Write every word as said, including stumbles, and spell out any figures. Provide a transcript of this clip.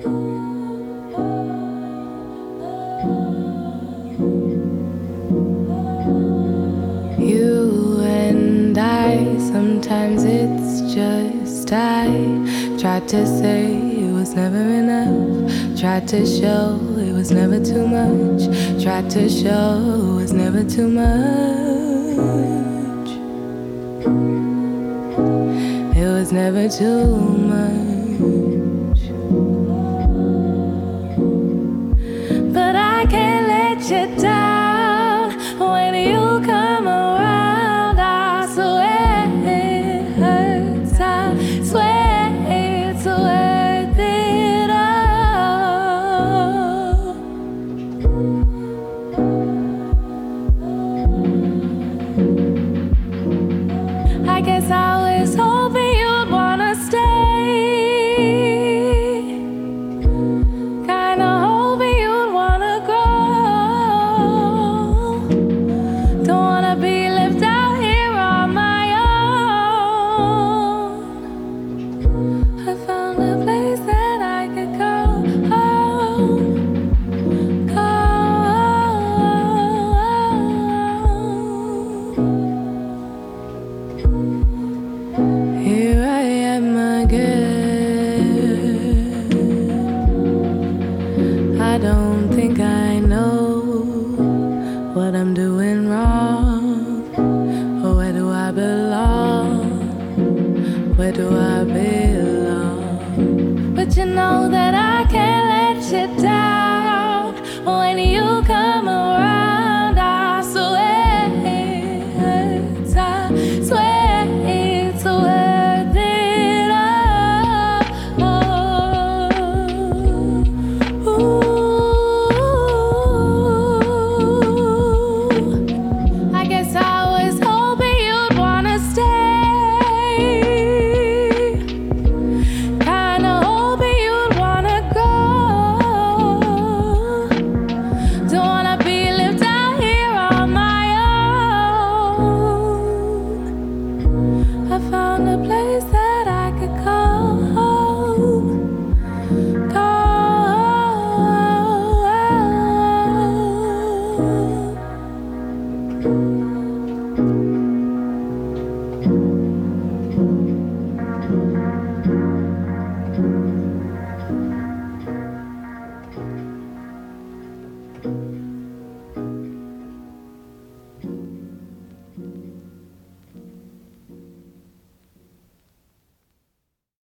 You and I, sometimes it's just I tried to say it was never enough, tried to show it was never too much, tried to show it was never too much. It was never too much. But I can't let you down when you come around. I swear it hurts. I swear it's worth it all. I guess I was hoping you'd wanna stay, kinda hoping you'd wanna grow. Don't wanna be left out here on my own. I found a place that I could call home, home. Here I am again. I don't think I know what I'm doing wrong, or where do I belong? Where do I belong? But you know that